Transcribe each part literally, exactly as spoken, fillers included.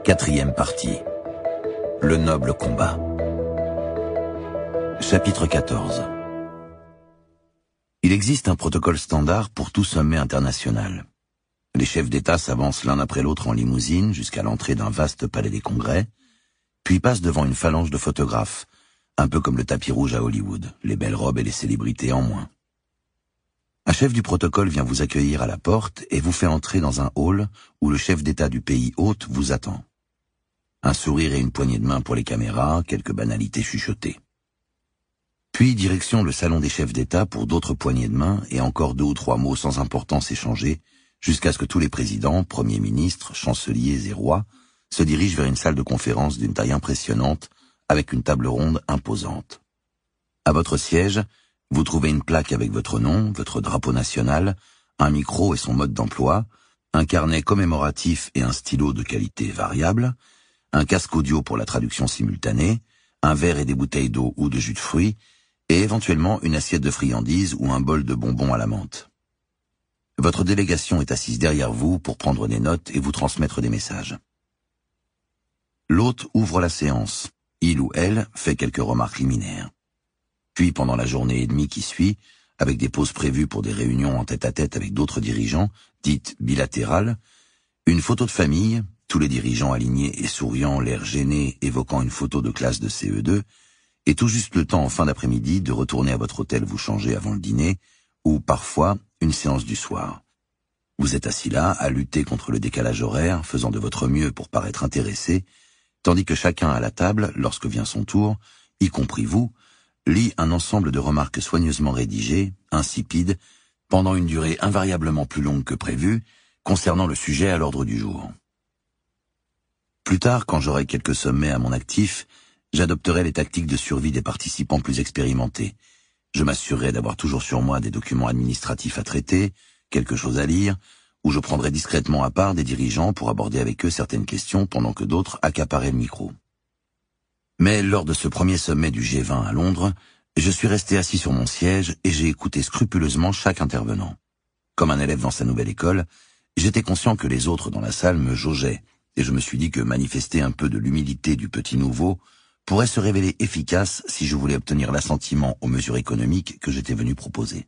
Quatrième partie. Le noble combat. Chapitre quatorze. Il existe un protocole standard pour tout sommet international. Les chefs d'État s'avancent l'un après l'autre en limousine jusqu'à l'entrée d'un vaste palais des congrès, puis passent devant une phalange de photographes, un peu comme le tapis rouge à Hollywood, les belles robes et les célébrités en moins. Un chef du protocole vient vous accueillir à la porte et vous fait entrer dans un hall où le chef d'État du pays hôte vous attend. Un sourire et une poignée de main pour les caméras, quelques banalités chuchotées. Puis direction le salon des chefs d'État pour d'autres poignées de main et encore deux ou trois mots sans importance échangés, jusqu'à ce que tous les présidents, premiers ministres, chanceliers et rois se dirigent vers une salle de conférence d'une taille impressionnante, avec une table ronde imposante. À votre siège, vous trouvez une plaque avec votre nom, votre drapeau national, un micro et son mode d'emploi, un carnet commémoratif et un stylo de qualité variable, un casque audio pour la traduction simultanée, un verre et des bouteilles d'eau ou de jus de fruits, et éventuellement une assiette de friandises ou un bol de bonbons à la menthe. Votre délégation est assise derrière vous pour prendre des notes et vous transmettre des messages. L'hôte ouvre la séance. Il ou elle fait quelques remarques liminaires. Puis, pendant la journée et demie qui suit, avec des pauses prévues pour des réunions en tête-à-tête avec d'autres dirigeants, dites bilatérales, une photo de famille, tous les dirigeants alignés et souriants, l'air gêné, évoquant une photo de classe de C E deux, et tout juste le temps en fin d'après-midi de retourner à votre hôtel vous changer avant le dîner, ou parfois une séance du soir. Vous êtes assis là, à lutter contre le décalage horaire, faisant de votre mieux pour paraître intéressé, tandis que chacun à la table, lorsque vient son tour, y compris vous, lit un ensemble de remarques soigneusement rédigées, insipides, pendant une durée invariablement plus longue que prévu, concernant le sujet à l'ordre du jour. Plus tard, quand j'aurai quelques sommets à mon actif, j'adopterai les tactiques de survie des participants plus expérimentés. Je m'assurerai d'avoir toujours sur moi des documents administratifs à traiter, quelque chose à lire, ou je prendrai discrètement à part des dirigeants pour aborder avec eux certaines questions pendant que d'autres accaparaient le micro. Mais lors de ce premier sommet du G vingt à Londres, je suis resté assis sur mon siège et j'ai écouté scrupuleusement chaque intervenant. Comme un élève dans sa nouvelle école, j'étais conscient que les autres dans la salle me jaugeaient, et je me suis dit que manifester un peu de l'humilité du petit nouveau pourrait se révéler efficace si je voulais obtenir l'assentiment aux mesures économiques que j'étais venu proposer.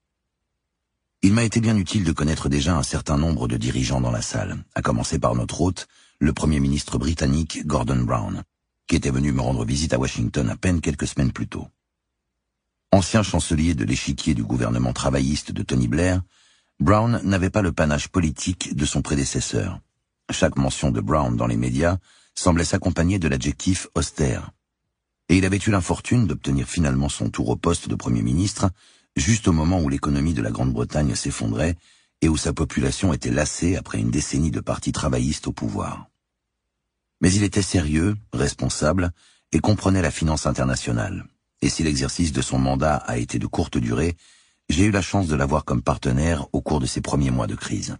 Il m'a été bien utile de connaître déjà un certain nombre de dirigeants dans la salle, à commencer par notre hôte, le Premier ministre britannique Gordon Brown, qui était venu me rendre visite à Washington à peine quelques semaines plus tôt. Ancien chancelier de l'échiquier du gouvernement travailliste de Tony Blair, Brown n'avait pas le panache politique de son prédécesseur. Chaque mention de Brown dans les médias semblait s'accompagner de l'adjectif austère. Et il avait eu l'infortune d'obtenir finalement son tour au poste de Premier ministre, juste au moment où l'économie de la Grande-Bretagne s'effondrait et où sa population était lassée après une décennie de partis travaillistes au pouvoir. Mais il était sérieux, responsable, et comprenait la finance internationale. Et si l'exercice de son mandat a été de courte durée, j'ai eu la chance de l'avoir comme partenaire au cours de ces premiers mois de crise.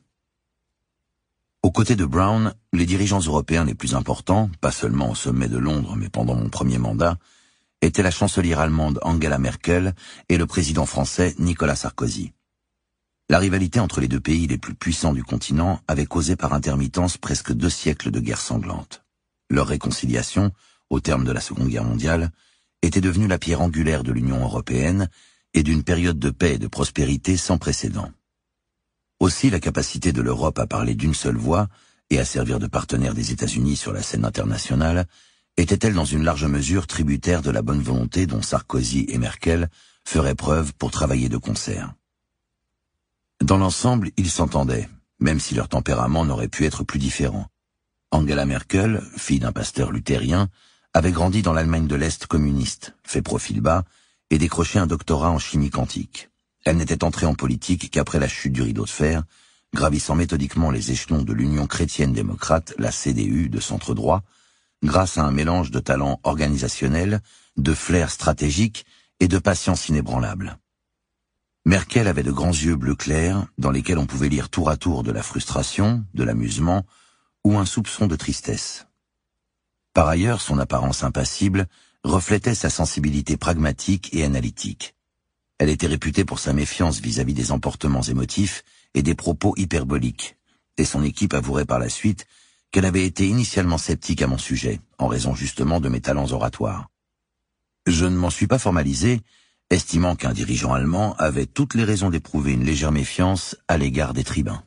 Aux côtés de Brown, les dirigeants européens les plus importants, pas seulement au sommet de Londres mais pendant mon premier mandat, étaient la chancelière allemande Angela Merkel et le président français Nicolas Sarkozy. La rivalité entre les deux pays les plus puissants du continent avait causé par intermittence presque deux siècles de guerre sanglante. Leur réconciliation, au terme de la Seconde Guerre mondiale, était devenue la pierre angulaire de l'Union européenne et d'une période de paix et de prospérité sans précédent. Aussi, la capacité de l'Europe à parler d'une seule voix et à servir de partenaire des États-Unis sur la scène internationale était-elle dans une large mesure tributaire de la bonne volonté dont Sarkozy et Merkel feraient preuve pour travailler de concert. Dans l'ensemble, ils s'entendaient, même si leur tempérament n'aurait pu être plus différent. Angela Merkel, fille d'un pasteur luthérien, avait grandi dans l'Allemagne de l'Est communiste, fait profil bas et décroché un doctorat en chimie quantique. Elle n'était entrée en politique qu'après la chute du rideau de fer, gravissant méthodiquement les échelons de l'Union chrétienne démocrate, la C D U de centre droit, grâce à un mélange de talent organisationnel, de flair stratégique et de patience inébranlable. Merkel avait de grands yeux bleu clair, dans lesquels on pouvait lire tour à tour de la frustration, de l'amusement ou un soupçon de tristesse. Par ailleurs, son apparence impassible reflétait sa sensibilité pragmatique et analytique. Elle était réputée pour sa méfiance vis-à-vis des emportements émotifs et des propos hyperboliques, et son équipe avouerait par la suite qu'elle avait été initialement sceptique à mon sujet, en raison justement de mes talents oratoires. Je ne m'en suis pas formalisé, estimant qu'un dirigeant allemand avait toutes les raisons d'éprouver une légère méfiance à l'égard des tribuns.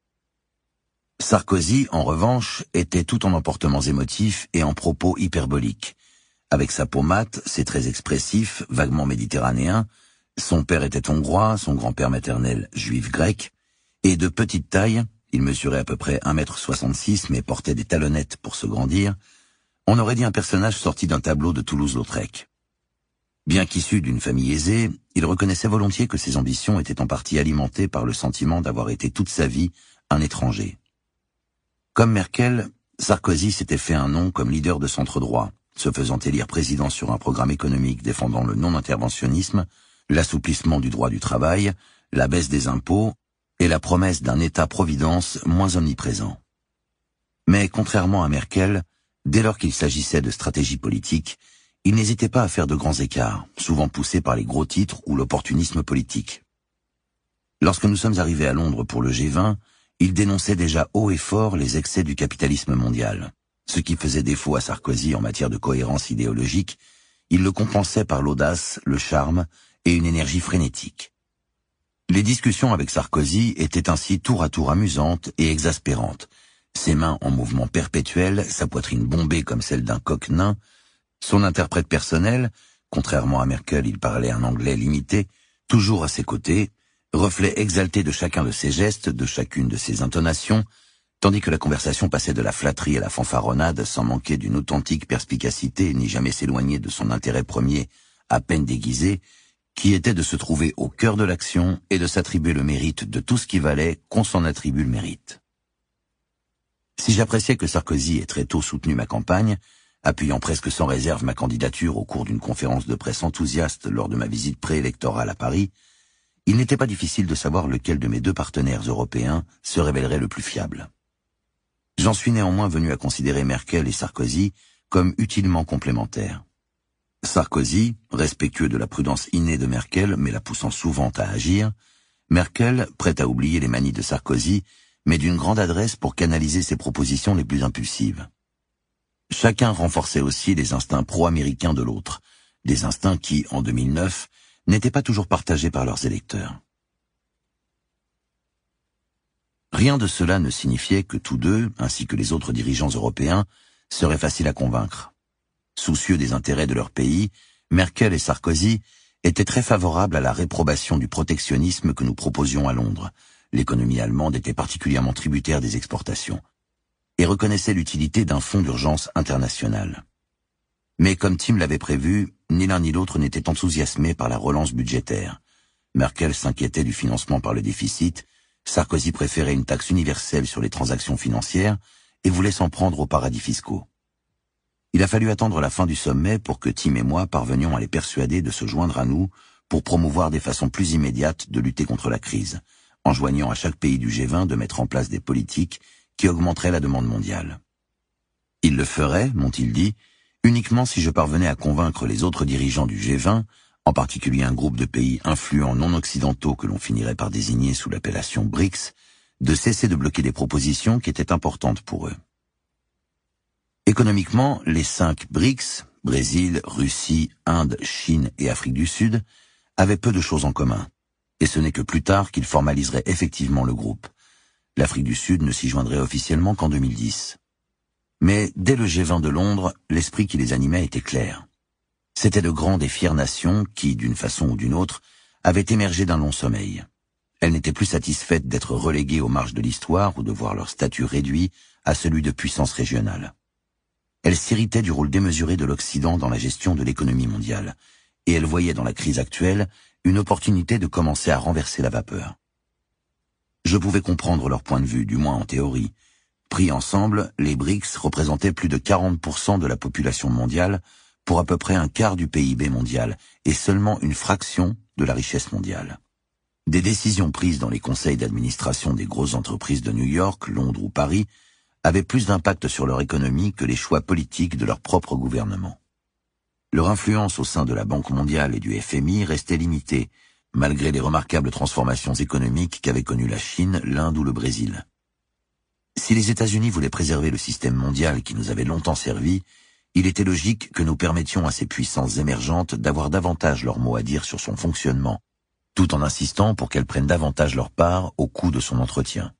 Sarkozy, en revanche, était tout en emportements émotifs et en propos hyperboliques. Avec sa peau mate, ses traits expressifs, vaguement méditerranéens, son père était hongrois, son grand-père maternel juif grec, et de petite taille, il mesurait à peu près un mètre soixante-six mais portait des talonnettes pour se grandir, on aurait dit un personnage sorti d'un tableau de Toulouse-Lautrec. Bien qu'issu d'une famille aisée, il reconnaissait volontiers que ses ambitions étaient en partie alimentées par le sentiment d'avoir été toute sa vie un étranger. Comme Merkel, Sarkozy s'était fait un nom comme leader de centre-droit, se faisant élire président sur un programme économique défendant le non-interventionnisme, l'assouplissement du droit du travail, la baisse des impôts et la promesse d'un État-providence moins omniprésent. Mais contrairement à Merkel, dès lors qu'il s'agissait de stratégie politique, il n'hésitait pas à faire de grands écarts, souvent poussés par les gros titres ou l'opportunisme politique. Lorsque nous sommes arrivés à Londres pour le G vingt, il dénonçait déjà haut et fort les excès du capitalisme mondial. Ce qui faisait défaut à Sarkozy en matière de cohérence idéologique, il le compensait par l'audace, le charme et une énergie frénétique. Les discussions avec Sarkozy étaient ainsi tour à tour amusantes et exaspérantes. Ses mains en mouvement perpétuel, sa poitrine bombée comme celle d'un coq nain, son interprète personnel, contrairement à Merkel, il parlait un anglais limité, toujours à ses côtés, reflet exalté de chacun de ses gestes, de chacune de ses intonations, tandis que la conversation passait de la flatterie à la fanfaronnade sans manquer d'une authentique perspicacité ni jamais s'éloigner de son intérêt premier, à peine déguisé, qui était de se trouver au cœur de l'action et de s'attribuer le mérite de tout ce qui valait qu'on s'en attribue le mérite. Si j'appréciais que Sarkozy ait très tôt soutenu ma campagne, appuyant presque sans réserve ma candidature au cours d'une conférence de presse enthousiaste lors de ma visite préélectorale à Paris, il n'était pas difficile de savoir lequel de mes deux partenaires européens se révélerait le plus fiable. J'en suis néanmoins venu à considérer Merkel et Sarkozy comme utilement complémentaires. Sarkozy, respectueux de la prudence innée de Merkel, mais la poussant souvent à agir, Merkel, prête à oublier les manies de Sarkozy, mais d'une grande adresse pour canaliser ses propositions les plus impulsives. Chacun renforçait aussi les instincts pro-américains de l'autre, des instincts qui, en deux mille neuf, n'étaient pas toujours partagés par leurs électeurs. Rien de cela ne signifiait que tous deux, ainsi que les autres dirigeants européens, seraient faciles à convaincre. Soucieux des intérêts de leur pays, Merkel et Sarkozy étaient très favorables à la réprobation du protectionnisme que nous proposions à Londres. L'économie allemande était particulièrement tributaire des exportations et reconnaissait l'utilité d'un fonds d'urgence international. Mais comme Tim l'avait prévu, ni l'un ni l'autre n'était enthousiasmé par la relance budgétaire. Merkel s'inquiétait du financement par le déficit, Sarkozy préférait une taxe universelle sur les transactions financières et voulait s'en prendre aux paradis fiscaux. Il a fallu attendre la fin du sommet pour que Tim et moi parvenions à les persuader de se joindre à nous pour promouvoir des façons plus immédiates de lutter contre la crise, enjoignant à chaque pays du G vingt de mettre en place des politiques qui augmenteraient la demande mondiale. Ils le feraient, m'ont-ils dit, uniquement si je parvenais à convaincre les autres dirigeants du G vingt, en particulier un groupe de pays influents non occidentaux que l'on finirait par désigner sous l'appellation BRICS, de cesser de bloquer des propositions qui étaient importantes pour eux. Économiquement, les cinq BRICS, Brésil, Russie, Inde, Chine et Afrique du Sud, avaient peu de choses en commun, et ce n'est que plus tard qu'ils formaliseraient effectivement le groupe. L'Afrique du Sud ne s'y joindrait officiellement qu'en deux mille dix. Mais dès le G vingt de Londres, l'esprit qui les animait était clair. C'étaient de grandes et fières nations qui, d'une façon ou d'une autre, avaient émergé d'un long sommeil. Elles n'étaient plus satisfaites d'être reléguées aux marges de l'histoire ou de voir leur statut réduit à celui de puissance régionale. Elles s'irritaient du rôle démesuré de l'Occident dans la gestion de l'économie mondiale, et elles voyaient dans la crise actuelle une opportunité de commencer à renverser la vapeur. Je pouvais comprendre leur point de vue, du moins en théorie. Pris ensemble, les BRICS représentaient plus de quarante pour cent de la population mondiale, pour à peu près un quart du P I B mondial, et seulement une fraction de la richesse mondiale. Des décisions prises dans les conseils d'administration des grosses entreprises de New York, Londres ou Paris avaient plus d'impact sur leur économie que les choix politiques de leur propre gouvernement. Leur influence au sein de la Banque mondiale et du F M I restait limitée, malgré les remarquables transformations économiques qu'avaient connues la Chine, l'Inde ou le Brésil. Si les États-Unis voulaient préserver le système mondial qui nous avait longtemps servi, il était logique que nous permettions à ces puissances émergentes d'avoir davantage leur mot à dire sur son fonctionnement, tout en insistant pour qu'elles prennent davantage leur part au coût de son entretien.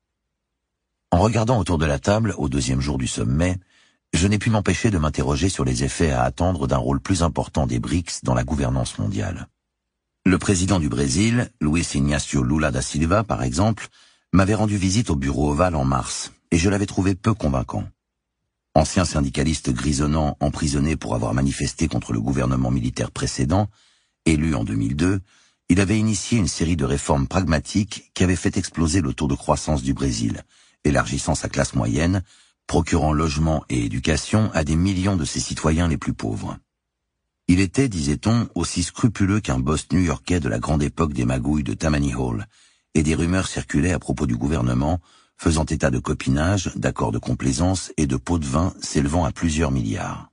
En regardant autour de la table, au deuxième jour du sommet, je n'ai pu m'empêcher de m'interroger sur les effets à attendre d'un rôle plus important des B R I C S dans la gouvernance mondiale. Le président du Brésil, Luiz Inácio Lula da Silva, par exemple, m'avait rendu visite au bureau ovale en mars, et je l'avais trouvé peu convaincant. Ancien syndicaliste grisonnant emprisonné pour avoir manifesté contre le gouvernement militaire précédent, élu en deux mille deux, il avait initié une série de réformes pragmatiques qui avaient fait exploser le taux de croissance du Brésil, élargissant sa classe moyenne, procurant logement et éducation à des millions de ses citoyens les plus pauvres. Il était, disait-on, aussi scrupuleux qu'un boss new-yorkais de la grande époque des magouilles de Tammany Hall, et des rumeurs circulaient à propos du gouvernement, faisant état de copinage, d'accords de complaisance et de pots de vin s'élevant à plusieurs milliards.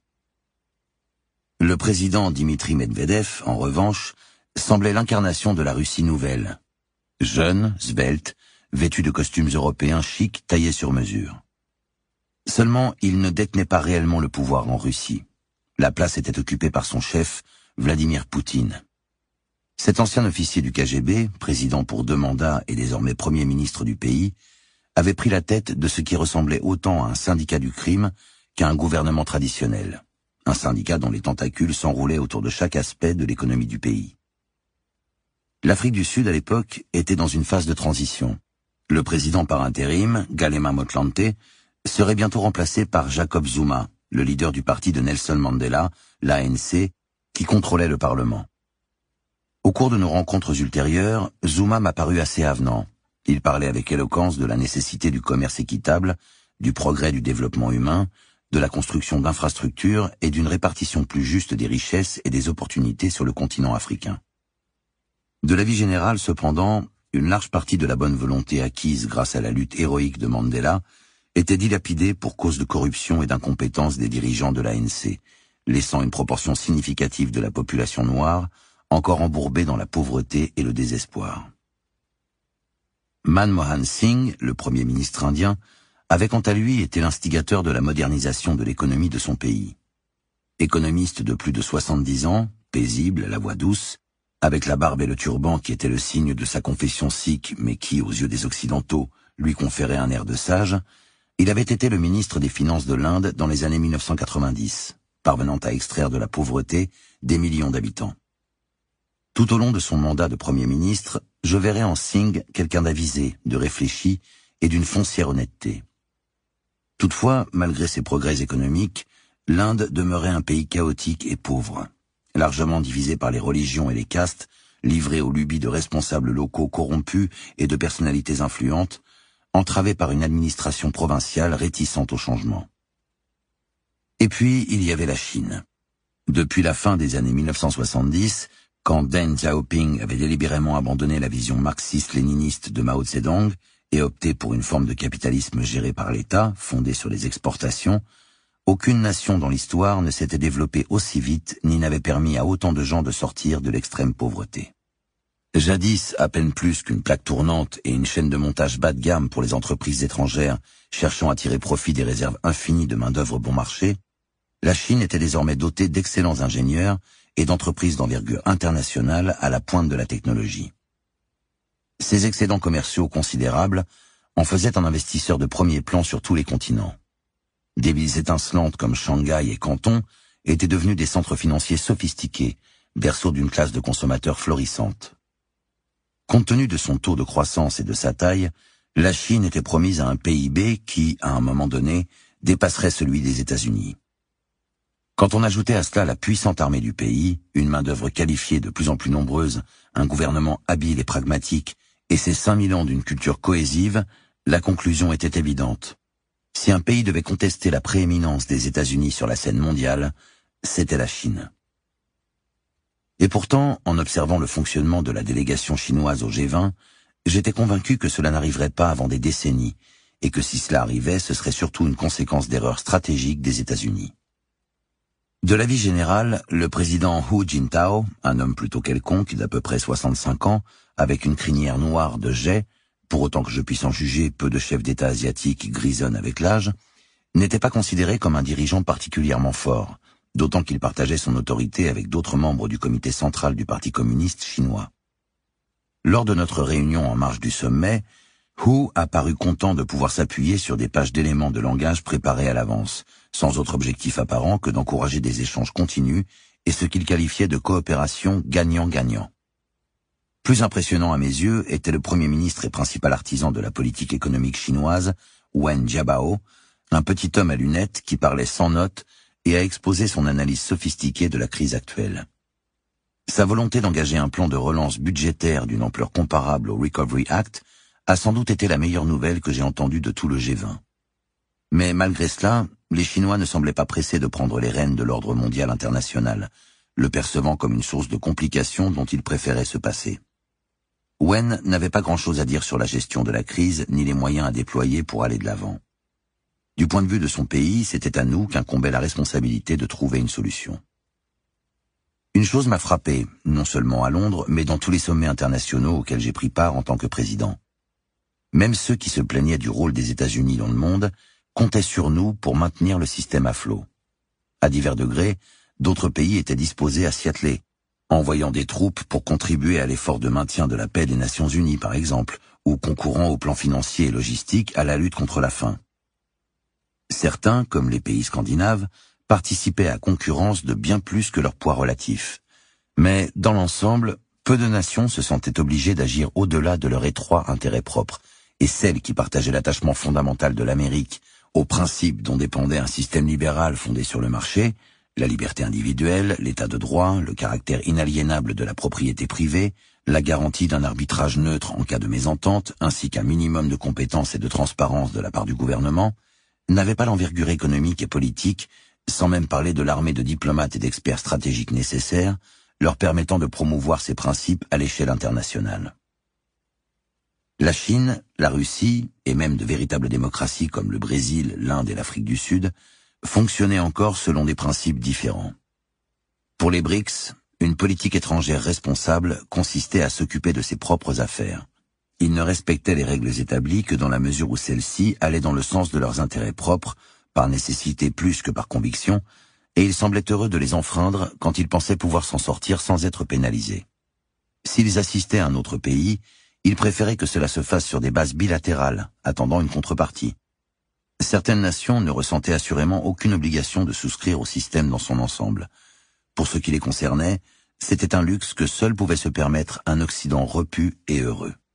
Le président Dimitri Medvedev, en revanche, semblait l'incarnation de la Russie nouvelle. Jeune, svelte, vêtu de costumes européens chics taillés sur mesure. Seulement, il ne détenait pas réellement le pouvoir en Russie. La place était occupée par son chef, Vladimir Poutine. Cet ancien officier du K G B, président pour deux mandats et désormais premier ministre du pays, avait pris la tête de ce qui ressemblait autant à un syndicat du crime qu'à un gouvernement traditionnel. Un syndicat dont les tentacules s'enroulaient autour de chaque aspect de l'économie du pays. L'Afrique du Sud, à l'époque, était dans une phase de transition. Le président par intérim, Kgalema Motlanthe, serait bientôt remplacé par Jacob Zuma, le leader du parti de Nelson Mandela, l'A N C, qui contrôlait le Parlement. Au cours de nos rencontres ultérieures, Zuma m'a paru assez avenant. Il parlait avec éloquence de la nécessité du commerce équitable, du progrès du développement humain, de la construction d'infrastructures et d'une répartition plus juste des richesses et des opportunités sur le continent africain. De l'avis général, cependant, une large partie de la bonne volonté acquise grâce à la lutte héroïque de Mandela était dilapidée pour cause de corruption et d'incompétence des dirigeants de l'A N C, laissant une proportion significative de la population noire encore embourbée dans la pauvreté et le désespoir. Manmohan Singh, le premier ministre indien, avait quant à lui été l'instigateur de la modernisation de l'économie de son pays. Économiste de plus de soixante-dix ans, paisible, la voix douce, avec la barbe et le turban qui était le signe de sa confession sikh mais qui, aux yeux des Occidentaux, lui conférait un air de sage, il avait été le ministre des Finances de l'Inde dans les années mille neuf cent quatre-vingt-dix, parvenant à extraire de la pauvreté des millions d'habitants. Tout au long de son mandat de Premier ministre, je verrai en Singh quelqu'un d'avisé, de réfléchi et d'une foncière honnêteté. Toutefois, malgré ses progrès économiques, l'Inde demeurait un pays chaotique et pauvre, largement divisé par les religions et les castes, livré aux lubies de responsables locaux corrompus et de personnalités influentes, entravé par une administration provinciale réticente au changement. Et puis, il y avait la Chine. Depuis la fin des années mille neuf cent soixante-dix, quand Deng Xiaoping avait délibérément abandonné la vision marxiste-léniniste de Mao Zedong et opté pour une forme de capitalisme géré par l'État, fondé sur les exportations, aucune nation dans l'histoire ne s'était développée aussi vite ni n'avait permis à autant de gens de sortir de l'extrême pauvreté. Jadis, à peine plus qu'une plaque tournante et une chaîne de montage bas de gamme pour les entreprises étrangères cherchant à tirer profit des réserves infinies de main-d'œuvre bon marché, la Chine était désormais dotée d'excellents ingénieurs et d'entreprises d'envergure internationale à la pointe de la technologie. Ces excédents commerciaux considérables en faisaient un investisseur de premier plan sur tous les continents. Des villes étincelantes comme Shanghai et Canton étaient devenues des centres financiers sophistiqués, berceaux d'une classe de consommateurs florissante. Compte tenu de son taux de croissance et de sa taille, la Chine était promise à un P I B qui, à un moment donné, dépasserait celui des États-Unis. Quand on ajoutait à cela la puissante armée du pays, une main-d'œuvre qualifiée de plus en plus nombreuse, un gouvernement habile et pragmatique, et ses cinq mille ans d'une culture cohésive, la conclusion était évidente. Si un pays devait contester la prééminence des États-Unis sur la scène mondiale, c'était la Chine. Et pourtant, en observant le fonctionnement de la délégation chinoise au G vingt, j'étais convaincu que cela n'arriverait pas avant des décennies, et que si cela arrivait, ce serait surtout une conséquence d'erreurs stratégiques des États-Unis. De l'avis général, le président Hu Jintao, un homme plutôt quelconque d'à peu près soixante-cinq ans, avec une crinière noire de jais, pour autant que je puisse en juger, peu de chefs d'État asiatiques grisonnent avec l'âge, n'était pas considéré comme un dirigeant particulièrement fort, d'autant qu'il partageait son autorité avec d'autres membres du comité central du Parti communiste chinois. Lors de notre réunion en marge du sommet, Hu a paru content de pouvoir s'appuyer sur des pages d'éléments de langage préparés à l'avance, sans autre objectif apparent que d'encourager des échanges continus et ce qu'il qualifiait de coopération gagnant-gagnant. Plus impressionnant à mes yeux était le Premier ministre et principal artisan de la politique économique chinoise, Wen Jiabao, un petit homme à lunettes qui parlait sans notes et a exposé son analyse sophistiquée de la crise actuelle. Sa volonté d'engager un plan de relance budgétaire d'une ampleur comparable au Recovery Act a sans doute été la meilleure nouvelle que j'ai entendue de tout le G vingt. Mais malgré cela, les Chinois ne semblaient pas pressés de prendre les rênes de l'ordre mondial international, le percevant comme une source de complications dont ils préféraient se passer. Wen n'avait pas grand-chose à dire sur la gestion de la crise ni les moyens à déployer pour aller de l'avant. Du point de vue de son pays, c'était à nous qu'incombait la responsabilité de trouver une solution. Une chose m'a frappé, non seulement à Londres, mais dans tous les sommets internationaux auxquels j'ai pris part en tant que président. Même ceux qui se plaignaient du rôle des États-Unis dans le monde comptaient sur nous pour maintenir le système à flot. À divers degrés, d'autres pays étaient disposés à s'y atteler, envoyant des troupes pour contribuer à l'effort de maintien de la paix des Nations Unies, par exemple, ou concourant au plan financier et logistique à la lutte contre la faim. Certains, comme les pays scandinaves, participaient à concurrence de bien plus que leur poids relatif. Mais, dans l'ensemble, peu de nations se sentaient obligées d'agir au-delà de leur étroit intérêt propre, et celles qui partageaient l'attachement fondamental de l'Amérique aux principes dont dépendait un système libéral fondé sur le marché, la liberté individuelle, l'état de droit, le caractère inaliénable de la propriété privée, la garantie d'un arbitrage neutre en cas de mésentente, ainsi qu'un minimum de compétences et de transparence de la part du gouvernement, n'avaient pas l'envergure économique et politique, sans même parler de l'armée de diplomates et d'experts stratégiques nécessaires, leur permettant de promouvoir ces principes à l'échelle internationale. La Chine, la Russie, et même de véritables démocraties comme le Brésil, l'Inde et l'Afrique du Sud, fonctionnaient encore selon des principes différents. Pour les B R I C S, une politique étrangère responsable consistait à s'occuper de ses propres affaires. Ils ne respectaient les règles établies que dans la mesure où celles-ci allaient dans le sens de leurs intérêts propres, par nécessité plus que par conviction, et ils semblaient heureux de les enfreindre quand ils pensaient pouvoir s'en sortir sans être pénalisés. S'ils assistaient à un autre pays, ils préféraient que cela se fasse sur des bases bilatérales, attendant une contrepartie. Certaines nations ne ressentaient assurément aucune obligation de souscrire au système dans son ensemble. Pour ce qui les concernait, c'était un luxe que seul pouvait se permettre un Occident repu et heureux.